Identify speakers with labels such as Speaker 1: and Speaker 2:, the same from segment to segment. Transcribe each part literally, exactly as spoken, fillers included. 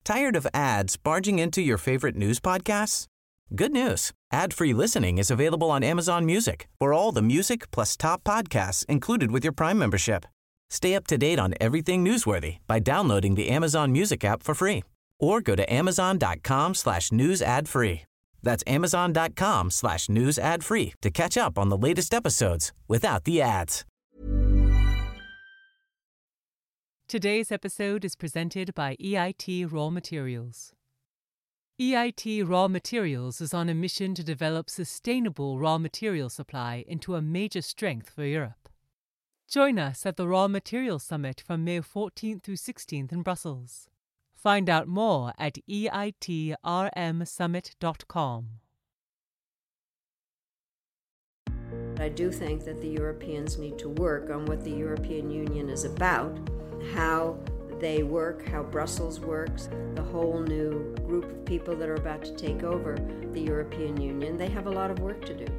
Speaker 1: Tired of ads barging into your favorite news podcasts? Good news. Ad-free listening is available on Amazon Music for all the music plus top podcasts included with your Prime membership. Stay up to date on everything newsworthy by downloading the Amazon Music app for free or go to amazon.com slash news ad free. That's amazon.com slash news ad free to catch up on the latest episodes without the ads.
Speaker 2: Today's episode is presented by E I T Raw Materials. E I T Raw Materials is on a mission to develop sustainable raw material supply into a major strength for Europe. Join us at the Raw Materials Summit from May fourteenth through sixteenth in Brussels. Find out more at E I T R M summit dot com.
Speaker 3: I do think that the Europeans need to work on what the European Union is about, how they work, how Brussels works, the whole new group of people that are about to take over the European Union. They have a lot of work to do.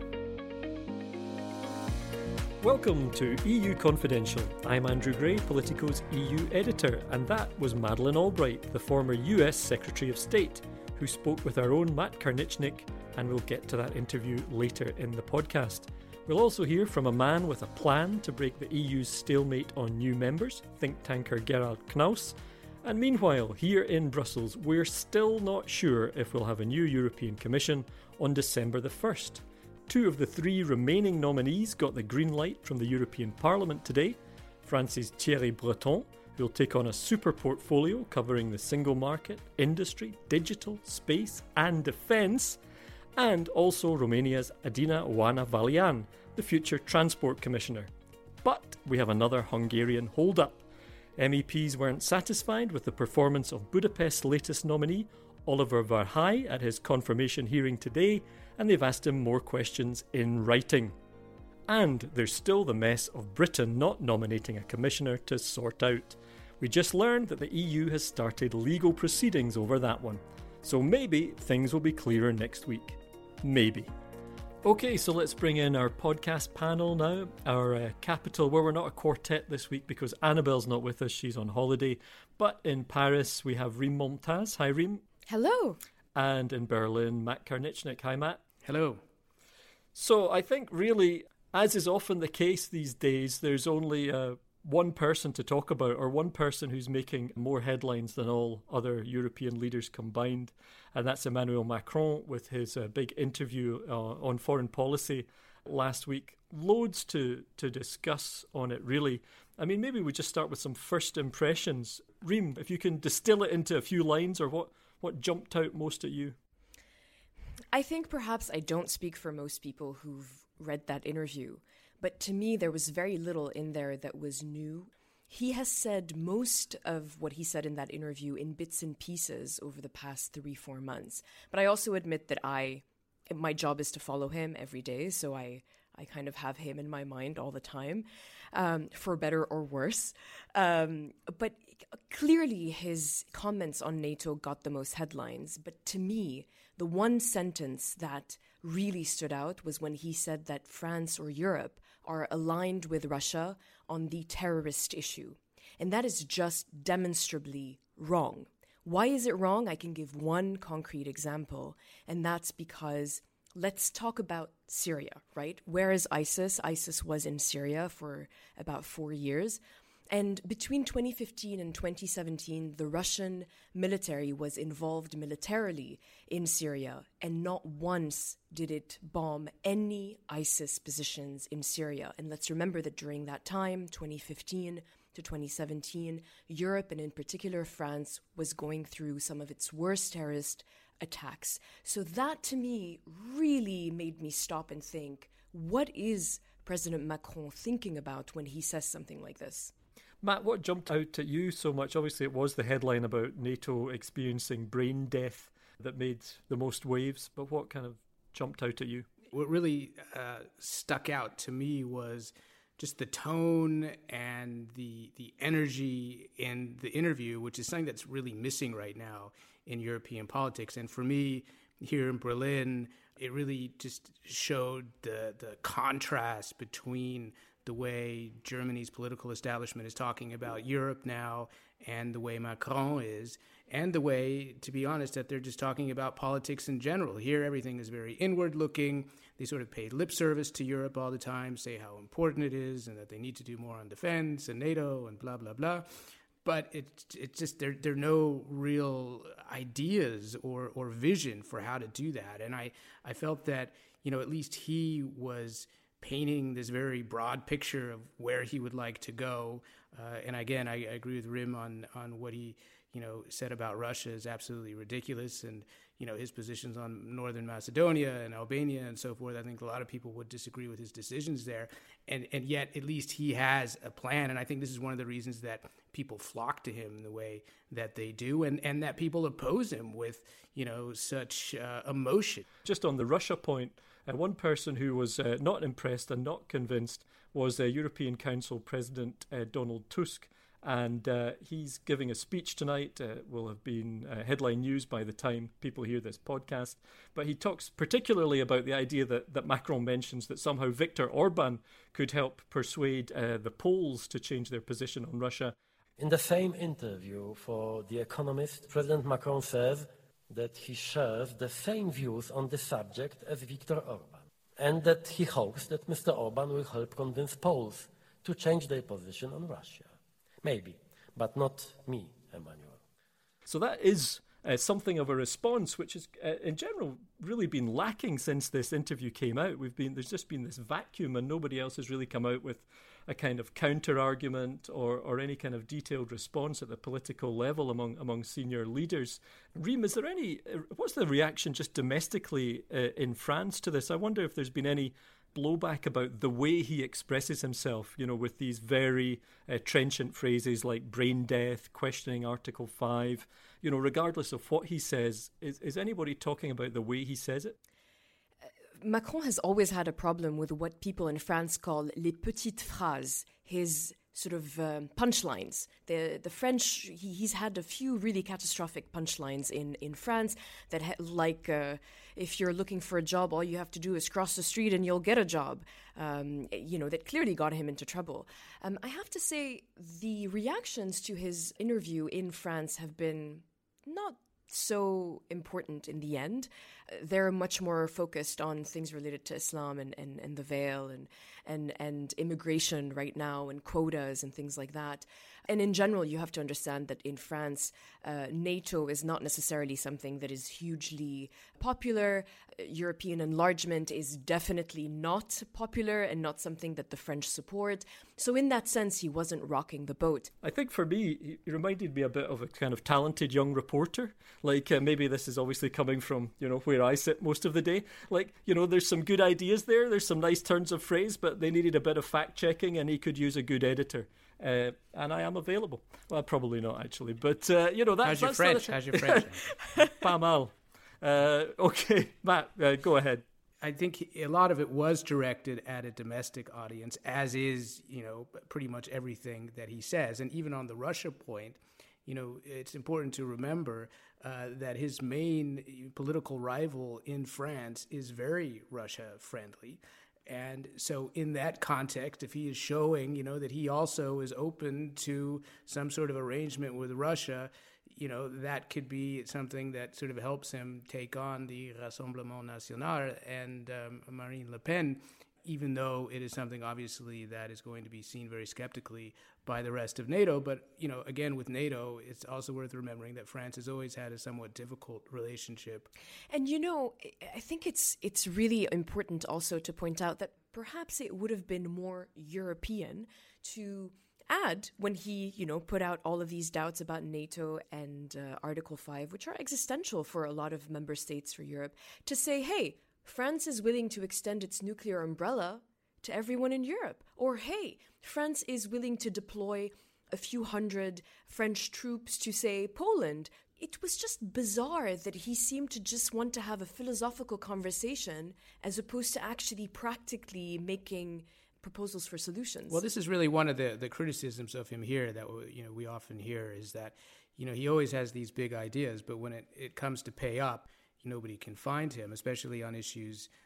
Speaker 4: Welcome to E U Confidential. I'm Andrew Gray, Politico's E U editor, and that was Madeleine Albright, the former U S Secretary of State, who spoke with our own Matt Karnichnik, and we'll get to that interview later in the podcast. We'll also hear from a man with a plan to break the E U's stalemate on new members, think tanker Gerald Knaus. And meanwhile, here in Brussels, we're still not sure if we'll have a new European Commission on December the first. Two of the three remaining nominees got the green light from the European Parliament today. France's Thierry Breton, who'll take on a super portfolio covering the single market, industry, digital, space and defence. And also Romania's Adina Oana Valian, the future Transport Commissioner. But we have another Hungarian hold-up. M E Ps weren't satisfied with the performance of Budapest's latest nominee, Oliver Várhelyi, at his confirmation hearing today, and they've asked him more questions in writing. And there's still the mess of Britain not nominating a commissioner to sort out. We just learned that the E U has started legal proceedings over that one. So maybe things will be clearer next week. Maybe. Okay, so let's bring in our podcast panel now. Our uh, capital, where we're not a quartet this week because Annabelle's not with us, she's on holiday. But in Paris, we have Reem Momtaz. Hi, Reem.
Speaker 5: Hello.
Speaker 4: And in Berlin, Matt Karnichnik. Hi, Matt.
Speaker 6: Hello.
Speaker 4: So I think really, as is often the case these days, there's only uh, one person to talk about, or one person who's making more headlines than all other European leaders combined. And that's Emmanuel Macron with his uh, big interview uh, on foreign policy last week. Loads to, to discuss on it, really. I mean, maybe we just start with some first impressions. Reem, if you can distill it into a few lines, or what, what jumped out most at you?
Speaker 5: I think perhaps I don't speak for most people who've read that interview, but to me there was very little in there that was new. He has said most of what he said in that interview in bits and pieces over the past three, four months. But I also admit that I, my job is to follow him every day, so I, I kind of have him in my mind all the time, um, for better or worse. Um, but clearly his comments on NATO got the most headlines. But to me, the one sentence that really stood out was when he said that France or Europe are aligned with Russia on the terrorist issue. And that is just demonstrably wrong. Why is it wrong? I can give one concrete example, and that's because let's talk about Syria, right? Where is ISIS? ISIS was in Syria for about four years. And between twenty fifteen and twenty seventeen, the Russian military was involved militarily in Syria, and not once did it bomb any ISIS positions in Syria. And let's remember that during that time, twenty fifteen to twenty seventeen, Europe, and in particular France, was going through some of its worst terrorist attacks. So that, to me, really made me stop and think, what is President Macron thinking about when he says something like this?
Speaker 4: Matt, what jumped out at you so much? Obviously, it was the headline about NATO experiencing brain death that made the most waves, but what kind of jumped out at you?
Speaker 6: What really uh, stuck out to me was just the tone and the the energy in the interview, which is something that's really missing right now in European politics. And for me, here in Berlin, it really just showed the the contrast between the way Germany's political establishment is talking about Europe now and the way Macron is. and the way, to be honest, that they're just talking about politics in general. Here, everything is very inward-looking. They sort of pay lip service to Europe all the time, say how important it is and that they need to do more on defense and NATO and blah, blah, blah. But it, it's just there, there are no real ideas or, or vision for how to do that. And I, I felt that, you know, at least he was painting this very broad picture of where he would like to go. Uh, and again, I, I agree with Rim on, on what he, you know, said about Russia is absolutely ridiculous. And, you know, his positions on Northern Macedonia and Albania and so forth, I think a lot of people would disagree with his decisions there. And, and yet, at least he has a plan. And I think this is one of the reasons that people flock to him the way that they do, and, and that people oppose him with, you know, such uh, emotion.
Speaker 4: Just on the Russia point, uh, one person who was uh, not impressed and not convinced was uh, European Council President uh, Donald Tusk. And uh, he's giving a speech tonight. Uh, will have been uh, headline news by the time people hear this podcast. But he talks particularly about the idea that, that Macron mentions that somehow Viktor Orban could help persuade uh, the Poles to change their position on Russia.
Speaker 7: In the same interview for The Economist, President Macron says that he shares the same views on the subject as Viktor Orban, and that he hopes that Mister Orban will help convince Poles to change their position on Russia. Maybe, but not me, Emmanuel.
Speaker 4: So that is uh, something of a response, which has, uh, in general, really been lacking since this interview came out. We've been there's just been this vacuum, and nobody else has really come out with a kind of counter-argument or, or any kind of detailed response at the political level among among senior leaders. Reem, is there any? Uh, what's the reaction just domestically uh, in France to this? I wonder if there's been any blowback about the way he expresses himself, you know, with these very uh, trenchant phrases like brain death, questioning Article five, you know, regardless of what he says. Is, is anybody talking about the way he says it?
Speaker 5: Uh, Macron has always had a problem with what people in France call les petites phrases, his sort of um, punchlines. The the French, he, he's had a few really catastrophic punchlines in, in France that ha- like, uh, if you're looking for a job, all you have to do is cross the street and you'll get a job. Um, you know, that clearly got him into trouble. Um, I have to say, the reactions to his interview in France have been not so important in the end. Uh, they're much more focused on things related to Islam and, and, and the veil and, and, and immigration right now and quotas and things like that. And in general, you have to understand that in France, uh, NATO is not necessarily something that is hugely popular. Uh, European enlargement is definitely not popular and not something that the French support. So in that sense, he wasn't rocking the boat.
Speaker 4: I think for me, he reminded me a bit of a kind of talented young reporter. Like uh, maybe this is obviously coming from, you know, where I sit most of the day. Like, you know, there's some good ideas there. There's some nice turns of phrase, but they needed a bit of fact checking and he could use a good editor. Uh, and I am available. Well, probably not actually, but uh, you know that's.
Speaker 6: How's your
Speaker 4: that's
Speaker 6: French?
Speaker 4: The,
Speaker 6: How's your French?
Speaker 4: Pas mal. Uh, okay, Matt, uh, go ahead.
Speaker 6: I think a lot of it was directed at a domestic audience, as is, you know, pretty much everything that he says. And even on the Russia point, you know, it's important to remember uh, that his main political rival in France is very Russia-friendly. And so in that context, if he is showing, you know, that he also is open to some sort of arrangement with Russia, you know, that could be something that sort of helps him take on the Rassemblement National and um, Marine Le Pen, even though it is something obviously that is going to be seen very skeptically by the rest of NATO. But, you know, again, with NATO, it's also worth remembering that France has always had a somewhat difficult relationship.
Speaker 5: And, you know, I think it's it's really important also to point out that perhaps it would have been more European to add, when he, you know, put out all of these doubts about NATO and uh, Article five, which are existential for a lot of member states for Europe, to say, hey, France is willing to extend its nuclear umbrella to everyone in Europe. Or, hey, France is willing to deploy a few hundred French troops to, say, Poland. It was just bizarre that he seemed to just want to have a philosophical conversation as opposed to actually practically making proposals for solutions.
Speaker 6: Well, this is really one of the, the criticisms of him here that, you know, we often hear is that, you know, he always has these big ideas, but when it, it comes to pay up, nobody can find him, especially on issues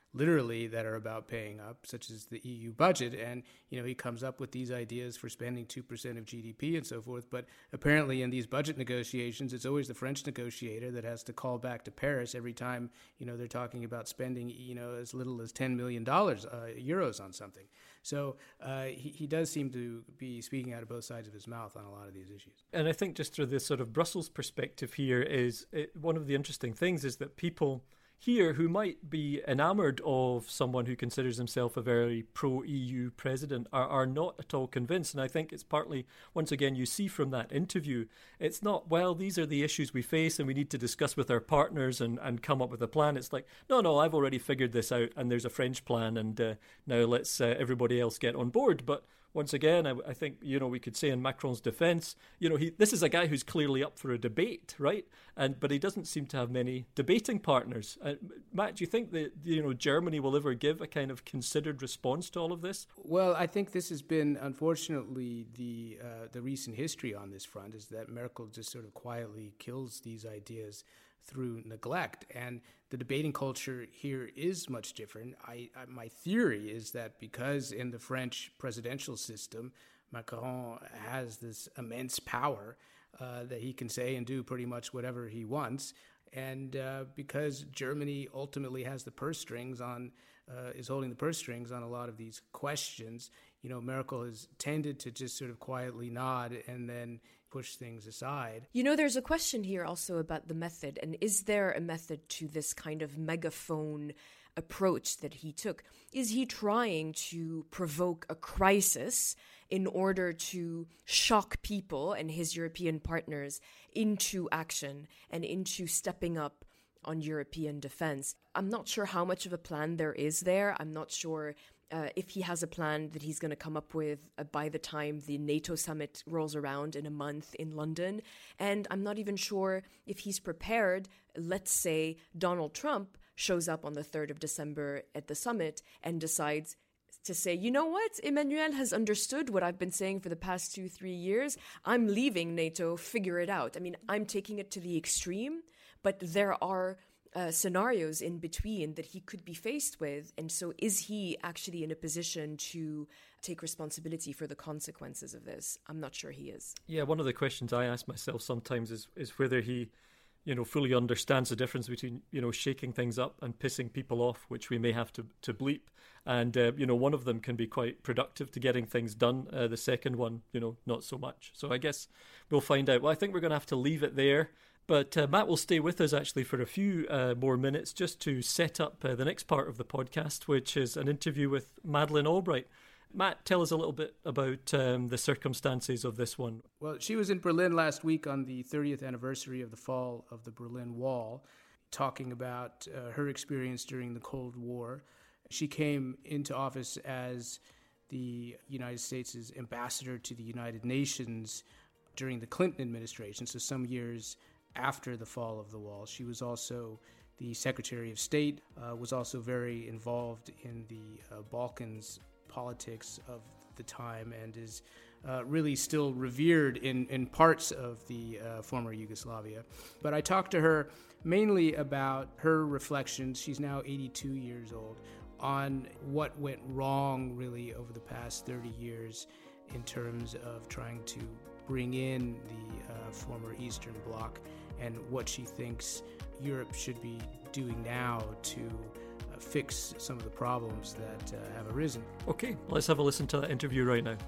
Speaker 6: literally that are about paying up, such as the E U budget. And, you know, he comes up with these ideas for spending two percent of G D P and so forth. But apparently in these budget negotiations, it's always the French negotiator that has to call back to Paris every time, you know, they're talking about spending, you know, as little as ten million dollars, uh, euros on something. So uh, he, he does seem to be speaking out of both sides of his mouth on a lot of these issues.
Speaker 4: And I think just through this sort of Brussels perspective here is it, one of the interesting things is that people here who might be enamored of someone who considers himself a very pro-E U president are, are not at all convinced. And I think it's partly, once again, you see from that interview, it's not, well, these are the issues we face and we need to discuss with our partners and, and come up with a plan. It's like, no, no, I've already figured this out and there's a French plan and uh, now let's uh, everybody else get on board. But once again, I, I think, you know, we could say in Macron's defence, you know, he this is a guy who's clearly up for a debate, right? And but he doesn't seem to have many debating partners. Uh, Matt, do you think that, you know, Germany will ever give a kind of considered response to all of this?
Speaker 6: Well, I think this has been, unfortunately, the uh, the recent history on this front is that Merkel just sort of quietly kills these ideas through neglect. And the debating culture here is much different. I, I, my theory is that because in the French presidential system, Macron has this immense power uh, that he can say and do pretty much whatever he wants. And uh, because Germany ultimately has the purse strings on, uh, is holding the purse strings on a lot of these questions, you know, Merkel has tended to just sort of quietly nod and then push things aside.
Speaker 5: You know, there's a question here also about the method. And is there a method to this kind of megaphone approach that he took? Is he trying to provoke a crisis in order to shock people and his European partners into action and into stepping up on European defense? I'm not sure how much of a plan there is there. I'm not sure Uh, if he has a plan that he's going to come up with uh, by the time the NATO summit rolls around in a month in London. And I'm not even sure if he's prepared. Let's say Donald Trump shows up on the third of December at the summit and decides to say, you know what, Emmanuel has understood what I've been saying for the past two, three years. I'm leaving NATO, figure it out. I mean, I'm taking it to the extreme, but there are Uh, scenarios in between that he could be faced with. And so is he actually in a position to take responsibility for the consequences of this? I'm not sure he is.
Speaker 4: Yeah, one of the questions I ask myself sometimes is is whether he, you know, fully understands the difference between, you know, shaking things up and pissing people off, which we may have to, to bleep. And, uh, you know, one of them can be quite productive to getting things done. Uh, the second one, you know, not so much. So I guess we'll find out. Well, I think we're going to have to leave it there. But uh, Matt will stay with us actually for a few uh, more minutes just to set up uh, the next part of the podcast, which is an interview with Madeleine Albright. Matt, tell us a little bit about um, the circumstances of this one.
Speaker 6: Well, she was in Berlin last week on the thirtieth anniversary of the fall of the Berlin Wall, talking about uh, her experience during the Cold War. She came into office as the United States' ambassador to the United Nations during the Clinton administration, so some years after the fall of the wall. She was also the Secretary of State, uh, was also very involved in the uh, Balkans politics of the time, and is uh, really still revered in, in parts of the uh, former Yugoslavia. But I talked to her mainly about her reflections, she's now eighty-two years old, on what went wrong really over the past thirty years in terms of trying to bring in the uh, former Eastern Bloc, and what she thinks Europe should be doing now to uh, fix some of the problems that uh, have arisen.
Speaker 4: Okay, let's have a listen to that interview right now.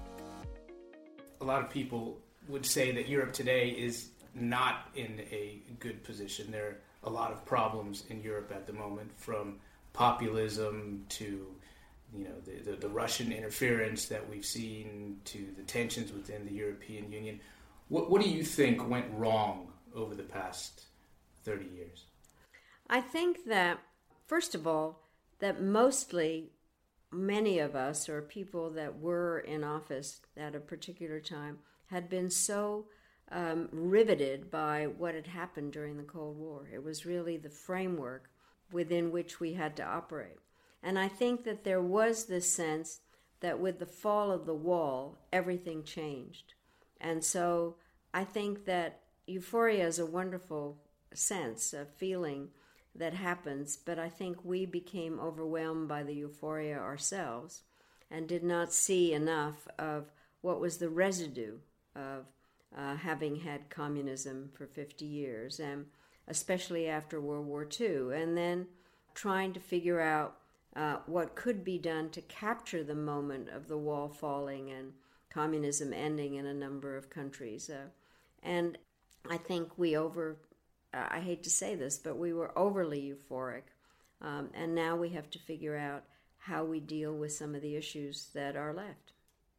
Speaker 6: A lot of people would say that Europe today is not in a good position. There are a lot of problems in Europe at the moment, from populism to you know, the, the, the Russian interference that we've seen, to the tensions within the European Union. What, what do you think went wrong over the past thirty years?
Speaker 3: I think that, first of all, that mostly many of us, or people that were in office at a particular time, had been so um, riveted by what had happened during the Cold War. It was really the framework within which we had to operate. And I think that there was this sense that with the fall of the wall, everything changed. And so I think that euphoria is a wonderful sense, a feeling that happens, but I think we became overwhelmed by the euphoria ourselves and did not see enough of what was the residue of uh, having had communism for fifty years, and especially after World War Two, and then trying to figure out uh, what could be done to capture the moment of the wall falling and communism ending in a number of countries. Uh, and I think we over, uh, I hate to say this, but we were overly euphoric. Um, and now we have to figure out how we deal with some of the issues that are left.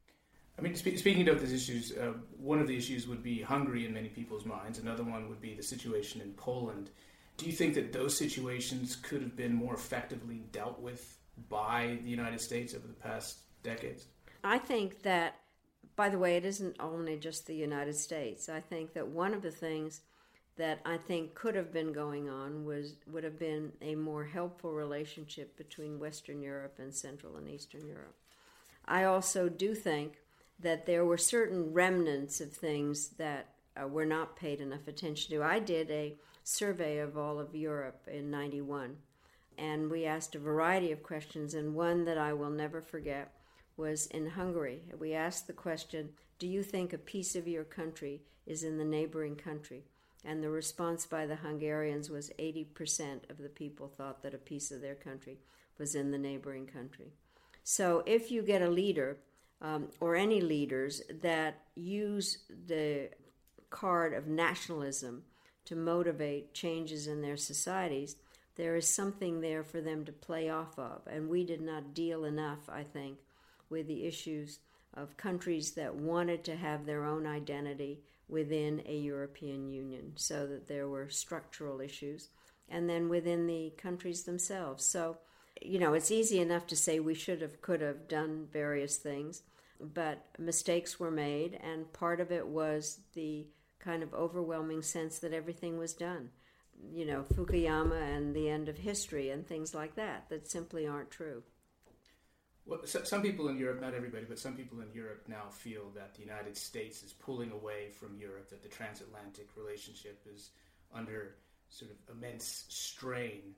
Speaker 6: I mean, spe- speaking of these issues, uh, one of the issues would be Hungary in many people's minds. Another one would be the situation in Poland. Do you think that those situations could have been more effectively dealt with by the United States over the past decades?
Speaker 3: I think that, by the way, it isn't only just the United States. I think that one of the things that I think could have been going on was would have been a more helpful relationship between Western Europe and Central and Eastern Europe. I also do think that there were certain remnants of things that uh, were not paid enough attention to. I did a survey of all of Europe in ninety-one, and we asked a variety of questions, and one that I will never forget was in Hungary. We asked the question, do you think a piece of your country is in the neighboring country? And the response by the Hungarians was eighty percent of the people thought that a piece of their country was in the neighboring country. So if you get a leader, um, or any leaders, that use the card of nationalism to motivate changes in their societies, there is something there for them to play off of. And we did not deal enough, I think, with the issues of countries that wanted to have their own identity within a European Union, so that there were structural issues, and then within the countries themselves. So, you know, it's easy enough to say we should have, could have done various things, but mistakes were made, and part of it was the kind of overwhelming sense that everything was done. You know, Fukuyama and the end of history and things like that, that simply aren't true.
Speaker 6: Well, so, some people in Europe, not everybody, but some people in Europe now feel that the United States is pulling away from Europe, that the transatlantic relationship is under sort of immense strain.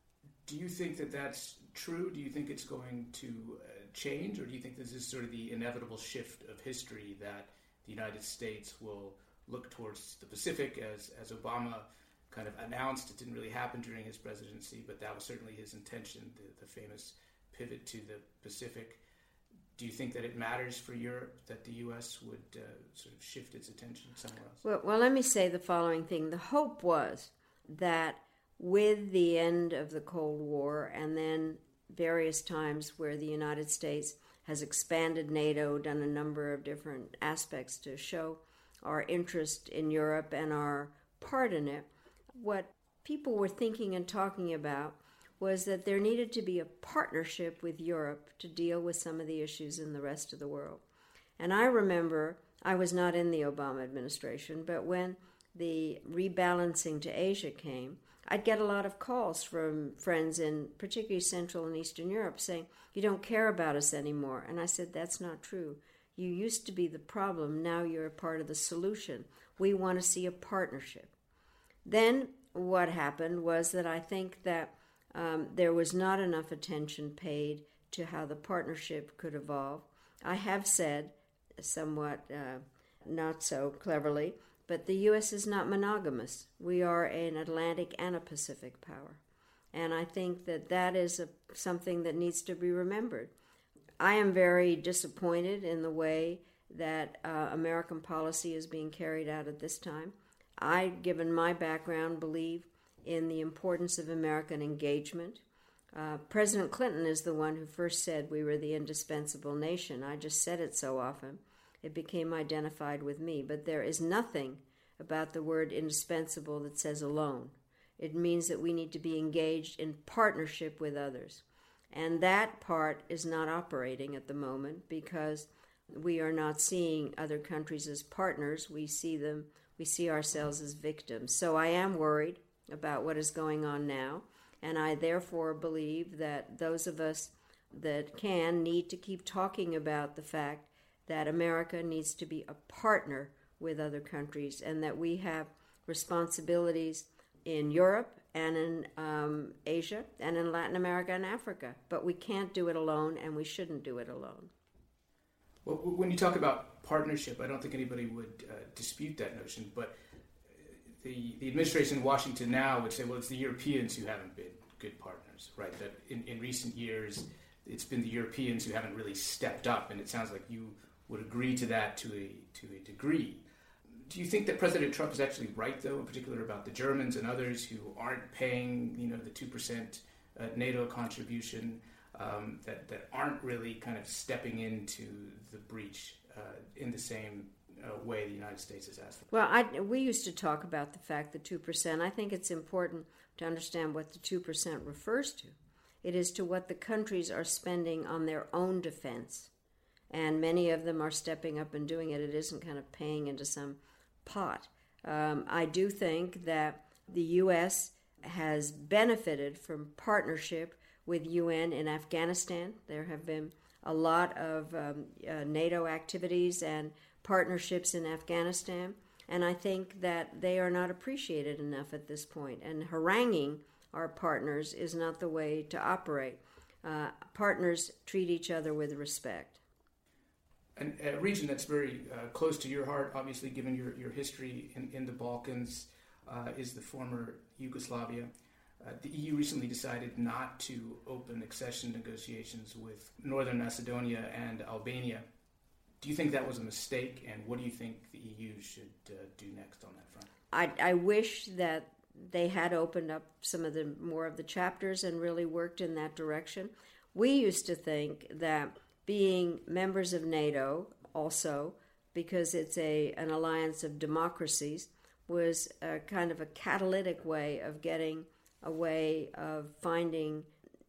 Speaker 6: Do you think that that's true? Do you think it's going to uh, change? Or do you think this is sort of the inevitable shift of history, that the United States will look towards the Pacific, as, as Obama kind of announced? It didn't really happen during his presidency, but that was certainly his intention, the, the famous pivot to the Pacific. Do you think that it matters for Europe that the U S would uh, sort of shift its attention somewhere else?
Speaker 3: Well, well, let me say the following thing. The hope was that with the end of the Cold War, and then various times where the United States has expanded NATO, done a number of different aspects to show our interest in Europe and our part in it, what people were thinking and talking about was that there needed to be a partnership with Europe to deal with some of the issues in the rest of the world. And I remember, I was not in the Obama administration, but when the rebalancing to Asia came, I'd get a lot of calls from friends in particularly Central and Eastern Europe saying, you don't care about us anymore. And I said, that's not true. You used to be the problem, now you're a part of the solution. We want to see a partnership. Then what happened was that I think that Um, there was not enough attention paid to how the partnership could evolve. I have said, somewhat uh, not so cleverly, but the U S is not monogamous. We are an Atlantic and a Pacific power. And I think that that is a, something that needs to be remembered. I am very disappointed in the way that uh, American policy is being carried out at this time. I, given my background, believe in the importance of American engagement. Uh, President Clinton is the one who first said we were the indispensable nation. I just said it so often, it became identified with me. But there is nothing about the word indispensable that says alone. It means that we need to be engaged in partnership with others. And that part is not operating at the moment because we are not seeing other countries as partners. We see them, we see ourselves as victims. So I am worried about what is going on now, and I therefore believe that those of us that can need to keep talking about the fact that America needs to be a partner with other countries, and that we have responsibilities in Europe and in um, Asia and in Latin America and Africa. But we can't do it alone, and we shouldn't do it alone.
Speaker 6: Well, when you talk about partnership, I don't think anybody would uh, dispute that notion, but the, the administration in Washington now would say, well, it's the Europeans who haven't been good partners, right? That in, in recent years, it's been the Europeans who haven't really stepped up, and it sounds like you would agree to that to a to a degree. Do you think that President Trump is actually right, though, in particular about the Germans and others who aren't paying, you know, the two percent uh, NATO contribution, um, that, that aren't really kind of stepping into the breach uh, in the same uh, way the United States has asked them?
Speaker 3: Well, I, we used to talk about the fact that two percent, I think it's important to understand what the two percent refers to. It is to what the countries are spending on their own defense. And many of them are stepping up and doing it. It isn't kind of paying into some pot. Um, I do think that the U S has benefited from partnership with U N in Afghanistan. There have been a lot of um, uh, NATO activities and partnerships in Afghanistan, and I think that they are not appreciated enough at this point. And haranguing our partners is not the way to operate. Uh, partners treat each other with respect.
Speaker 6: And a region that's very uh, close to your heart, obviously, given your, your history in, in the Balkans, uh, is the former Yugoslavia. Uh, the E U recently decided not to open accession negotiations with Northern Macedonia and Albania. Do you think that was a mistake, and what do you think the E U should uh, do next on that front?
Speaker 3: I, I wish that they had opened up some of the more of the chapters and really worked in that direction. We used to think that being members of NATO also, because it's a an alliance of democracies, was a kind of a catalytic way of getting a way of finding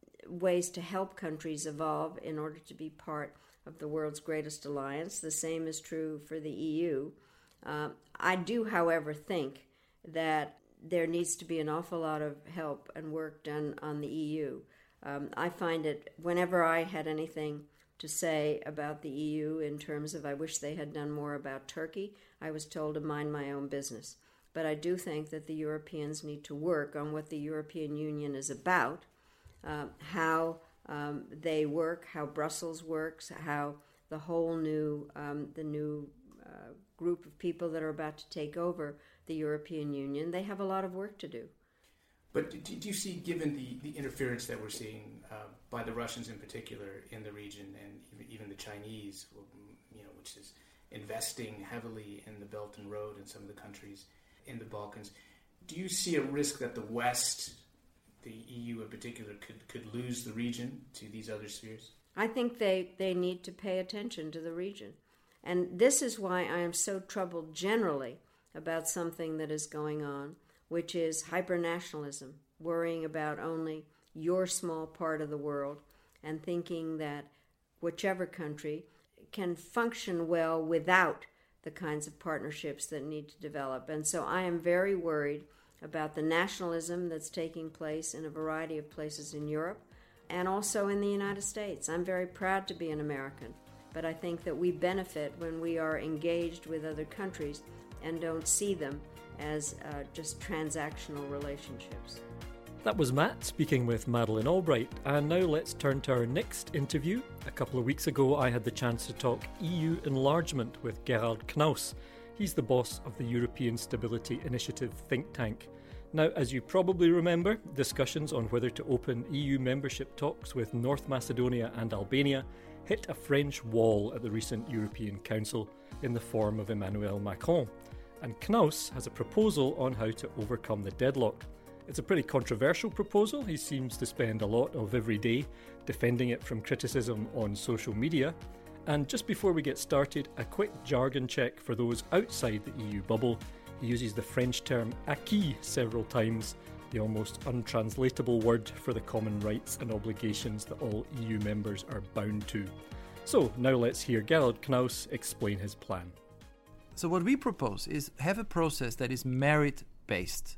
Speaker 3: ways to help countries evolve in order to be part of the world's greatest alliance. The same is true for the E U. Uh, I do, however, think that there needs to be an awful lot of help and work done on the E U. Um, I find it, whenever I had anything to say about the E U in terms of I wish they had done more about Turkey, I was told to mind my own business. But I do think that the Europeans need to work on what the European Union is about, uh, how um, they work, how Brussels works, how the whole new, um, the new uh, group of people that are about to take over the European Union, they have a lot of work to do.
Speaker 6: But do, do you see, given the, the interference that we're seeing uh, by the Russians in particular in the region, and even, even the Chinese, you know, which is investing heavily in the Belt and Road and some of the countries in the Balkans, do you see a risk that the West, the E U in particular, could, could lose the region to these other spheres?
Speaker 3: I think they, they need to pay attention to the region. And this is why I am so troubled generally about something that is going on, which is hypernationalism, worrying about only your small part of the world and thinking that whichever country can function well without the kinds of partnerships that need to develop. And so I am very worried about the nationalism that's taking place in a variety of places in Europe and also in the United States. I'm very proud to be an American, but I think that we benefit when we are engaged with other countries and don't see them as uh, just transactional relationships.
Speaker 4: That was Matt speaking with Madeleine Albright, and now let's turn to our next interview. A couple of weeks ago I had the chance to talk E U enlargement with Gerald Knaus. He's the boss of the European Stability Initiative think tank. Now, as you probably remember, discussions on whether to open E U membership talks with North Macedonia and Albania hit a French wall at the recent European Council in the form of Emmanuel Macron. And Knaus has a proposal on how to overcome the deadlock. It's a pretty controversial proposal. He seems to spend a lot of every day defending it from criticism on social media. And just before we get started, a quick jargon check for those outside the E U bubble. He uses the French term acquis several times, the almost untranslatable word for the common rights and obligations that all E U members are bound to. So now let's hear Gerald Knaus explain his plan.
Speaker 8: So what we propose is have a process that is merit-based.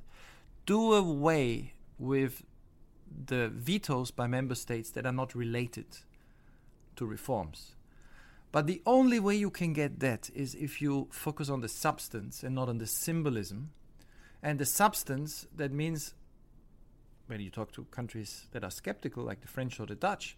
Speaker 8: Do away with the vetoes by member states that are not related to reforms. But the only way you can get that is if you focus on the substance and not on the symbolism. And the substance, that means when you talk to countries that are skeptical, like the French or the Dutch,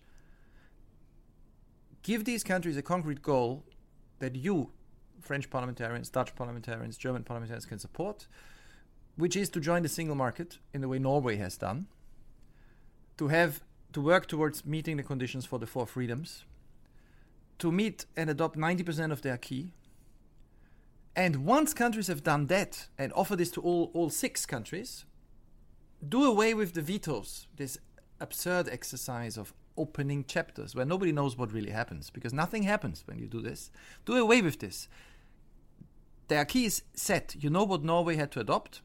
Speaker 8: give these countries a concrete goal that you, French parliamentarians, Dutch parliamentarians, German parliamentarians can support, which is to join the single market in the way Norway has done, to have to work towards meeting the conditions for the four freedoms, to meet and adopt ninety percent of their acquis. And once countries have done that and offer this to all, all six countries, do away with the vetoes, this absurd exercise of opening chapters where nobody knows what really happens, because nothing happens when you do this. Do away with this. The acquis is set. You know what Norway had to adopt.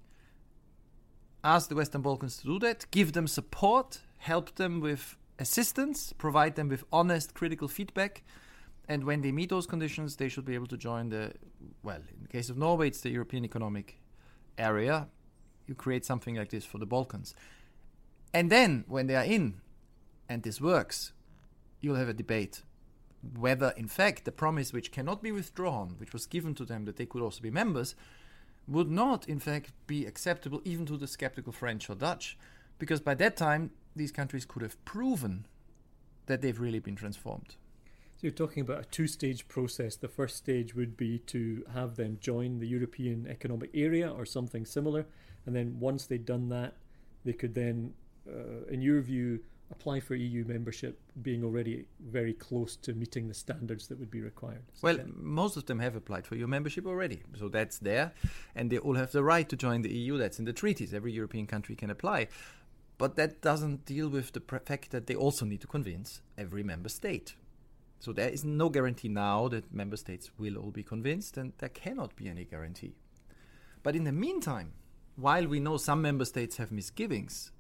Speaker 8: Ask the Western Balkans to do that. Give them support. Help them with assistance. Provide them with honest, critical feedback. And when they meet those conditions, they should be able to join the, well, in the case of Norway, it's the European Economic Area. You create something like this for the Balkans. And then, when they are in, and this works, you'll have a debate whether, in fact, the promise which cannot be withdrawn, which was given to them that they could also be members, would not, in fact, be acceptable even to the skeptical French or Dutch, because by that time, these countries could have proven that they've really been transformed.
Speaker 4: So you're talking about a two-stage process. The first stage would be to have them join the European Economic Area or something similar, and then once they'd done that, they could then, uh, in your view, apply for E U membership, being already very close to meeting the standards that would be required. Is
Speaker 8: well, most of them have applied for E U membership already, so that's there, and they all have the right to join the E U. That's in the treaties. Every European country can apply. But that doesn't deal with the fact that they also need to convince every member state. So there is no guarantee now that member states will all be convinced, and there cannot be any guarantee. But in the meantime, while we know some member states have misgivings,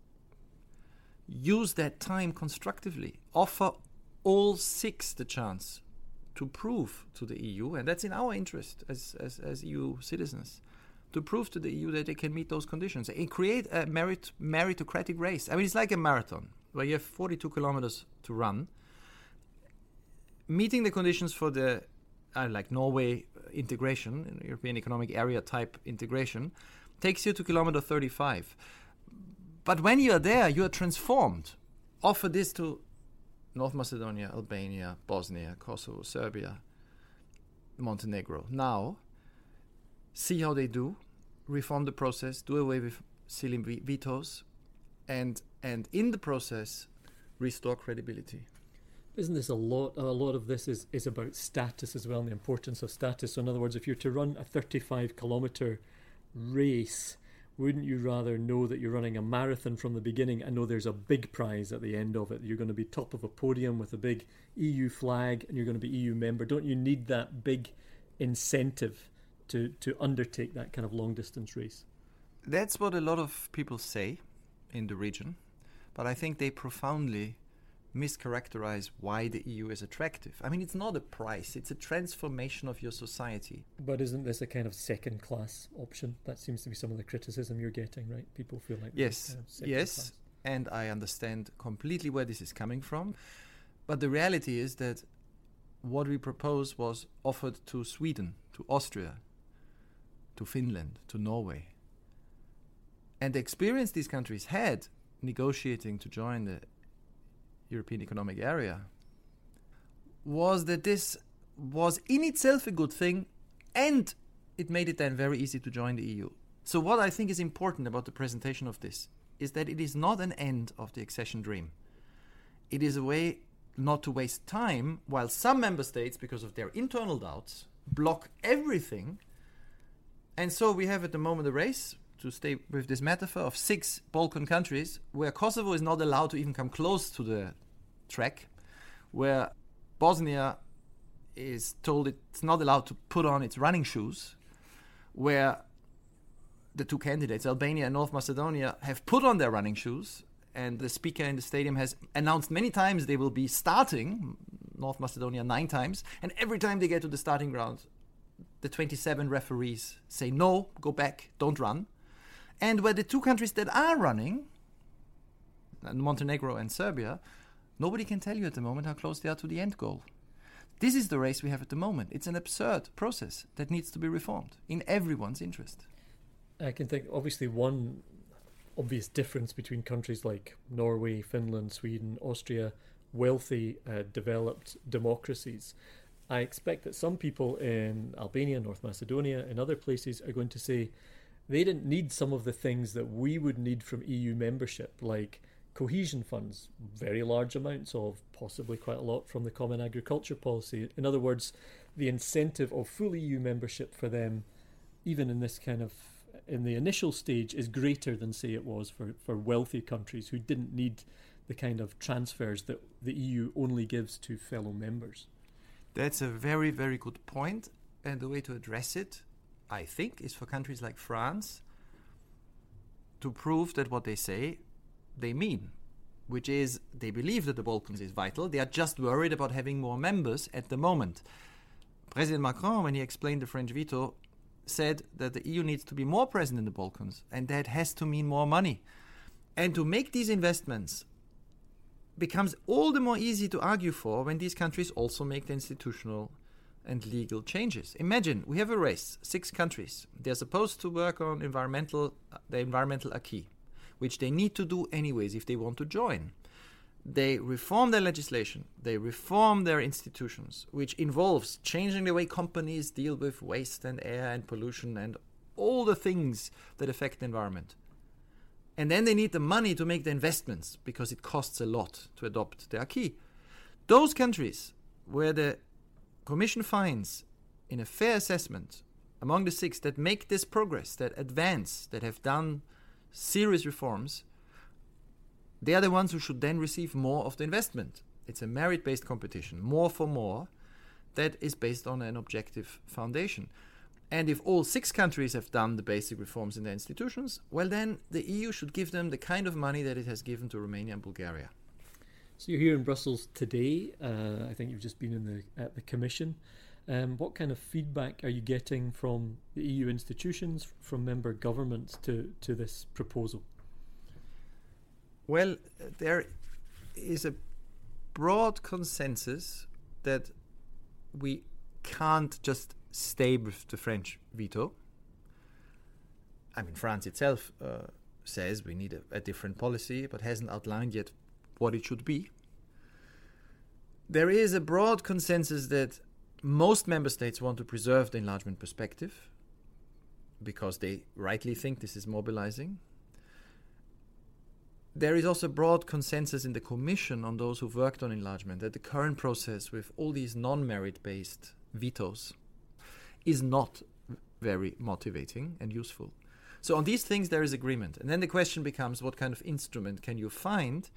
Speaker 8: use that time constructively. Offer all six the chance to prove to the E U, and that's in our interest as, as, as E U citizens, to prove to the E U that they can meet those conditions and create a merit, meritocratic race. I mean, it's like a marathon where you have forty-two kilometers to run. Meeting the conditions for the, uh, like Norway integration, European Economic Area type integration, takes you to kilometer thirty-five. But when you are there, you are transformed. Offer this to North Macedonia, Albania, Bosnia, Kosovo, Serbia, Montenegro. Now, see how they do, reform the process, do away with silly vetoes, and and in the process, restore credibility.
Speaker 4: Isn't this a lot? A lot of this is, is about status as well, and the importance of status. So in other words, if you're to run a thirty-five kilometre race, wouldn't you rather know that you're running a marathon from the beginning and know there's a big prize at the end of it? You're going to be top of a podium with a big E U flag and you're going to be E U member. Don't you need that big incentive to, to undertake that kind of long-distance race?
Speaker 8: That's what a lot of people say in the region, but I think they profoundly mischaracterize why the E U is attractive. I mean, it's not a price, it's a transformation of your society.
Speaker 4: But isn't this a kind of second-class option? That seems to be some of the criticism you're getting, right? People feel like
Speaker 8: yes,
Speaker 4: kind of
Speaker 8: yes,
Speaker 4: class.
Speaker 8: And I understand completely where this is coming from. But the reality is that what we proposed was offered to Sweden, to Austria, to Finland, to Norway. And the experience these countries had negotiating to join the European Economic Area was that this was in itself a good thing, and it made it then very easy to join the E U. So what I think is important about the presentation of this is that it is not an end of the accession dream. It is a way not to waste time, while some member states, because of their internal doubts, block everything. And so we have at the moment a race, to stay with this metaphor, of six Balkan countries where Kosovo is not allowed to even come close to the track, where Bosnia is told it's not allowed to put on its running shoes, where the two candidates, Albania and North Macedonia, have put on their running shoes, and the speaker in the stadium has announced many times they will be starting, North Macedonia nine times, and every time they get to the starting ground, the twenty-seven referees say, no, go back, don't run. And where the two countries that are running, Montenegro and Serbia, nobody can tell you at the moment how close they are to the end goal. This is the race we have at the moment. It's an absurd process that needs to be reformed in everyone's interest.
Speaker 4: I can think, obviously, one obvious difference between countries like Norway, Finland, Sweden, Austria, wealthy, uh, developed democracies. I expect that some people in Albania, North Macedonia, and other places are going to say they didn't need some of the things that we would need from E U membership, like cohesion funds, very large amounts of, possibly quite a lot from the Common Agriculture Policy. In other words, the incentive of full E U membership for them, even in this kind of, in the initial stage, is greater than, say, it was for, for wealthy countries who didn't need the kind of transfers that the E U only gives to fellow members.
Speaker 8: That's a very, very good point. And the way to address it, I think, is for countries like France to prove that what they say, they mean, which is they believe that the Balkans is vital. They are just worried about having more members at the moment. President Macron, when he explained the French veto, said that the E U needs to be more present in the Balkans, and that has to mean more money. And to make these investments becomes all the more easy to argue for when these countries also make the institutional and legal changes. Imagine we have a race, six countries. They're supposed to work on environmental, the environmental acquis, which they need to do anyways if they want to join. They reform their legislation, they reform their institutions, which involves changing the way companies deal with waste and air and pollution and all the things that affect the environment. And then they need the money to make the investments because it costs a lot to adopt the acquis. Those countries where the Commission finds in a fair assessment among the six that make this progress, that advance, that have done serious reforms, they are the ones who should then receive more of the investment. It's a merit-based competition, more for more, that is based on an objective foundation. And if all six countries have done the basic reforms in their institutions, well then the E U should give them the kind of money that it has given to Romania and Bulgaria.
Speaker 4: So you're here in Brussels today. Uh, I think you've just been in the at the Commission. Um, what kind of feedback are you getting from the E U institutions, from member governments to, to this proposal?
Speaker 8: Well, there is a broad consensus that we can't just stay with the French veto. I mean, France itself uh, says we need a, a different policy, but hasn't outlined yet what it should be. There is a broad consensus that most member states want to preserve the enlargement perspective because they rightly think this is mobilizing. There is also broad consensus in the Commission on those who've worked on enlargement that the current process with all these non-merit-based vetoes is not very motivating and useful. So on these things there is agreement. And then the question becomes, what kind of instrument can you find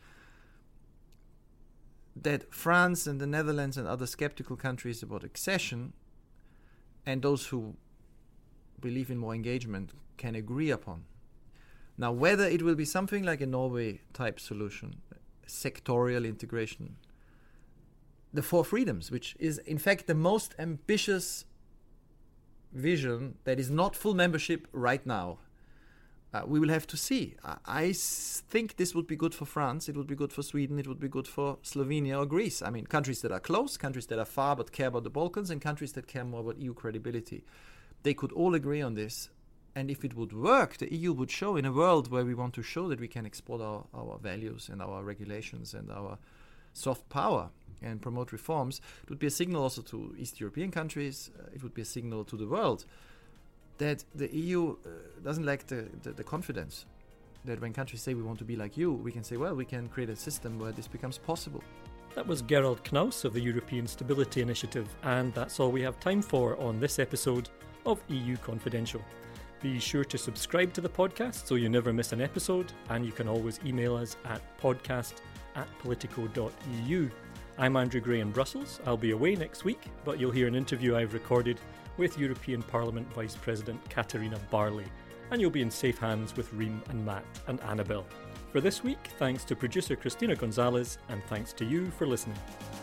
Speaker 8: that France and the Netherlands and other skeptical countries about accession and those who believe in more engagement can agree upon? Now, whether it will be something like a Norway-type solution, sectorial integration, the Four Freedoms, which is in fact the most ambitious vision that is not full membership right now, uh, we will have to see. I, I s- think this would be good for France, it would be good for Sweden, it would be good for Slovenia or Greece. I mean, countries that are close, countries that are far but care about the Balkans, and countries that care more about E U credibility. They could all agree on this. And if it would work, the E U would show in a world where we want to show that we can export our, our values and our regulations and our soft power and promote reforms, it would be a signal also to East European countries, uh, it would be a signal to the world that the E U uh, doesn't lack the, the, the confidence that when countries say we want to be like you, we can say, well, we can create a system where this becomes possible.
Speaker 4: That was Gerald Knaus of the European Stability Initiative, and that's all we have time for on this episode of E U Confidential. Be sure to subscribe to the podcast so you never miss an episode, and you can always email us at podcast at politico dot e u. I'm Andrew Gray in Brussels. I'll be away next week, but you'll hear an interview I've recorded with European Parliament Vice President Katarina Barley, and you'll be in safe hands with Reem and Matt and Annabelle. For this week, thanks to producer Christina Gonzalez, and thanks to you for listening.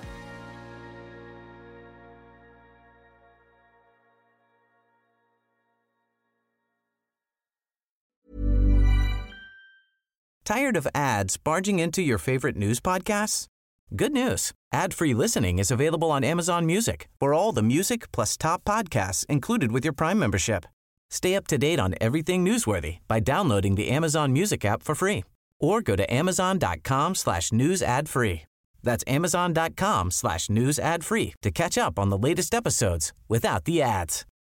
Speaker 1: Tired of ads barging into your favorite news podcasts? Good news. Ad-free listening is available on Amazon Music for all the music plus top podcasts included with your Prime membership. Stay up to date on everything newsworthy by downloading the Amazon Music app for free or go to amazon.com slash news ad free. That's amazon.com slash news ad free to catch up on the latest episodes without the ads.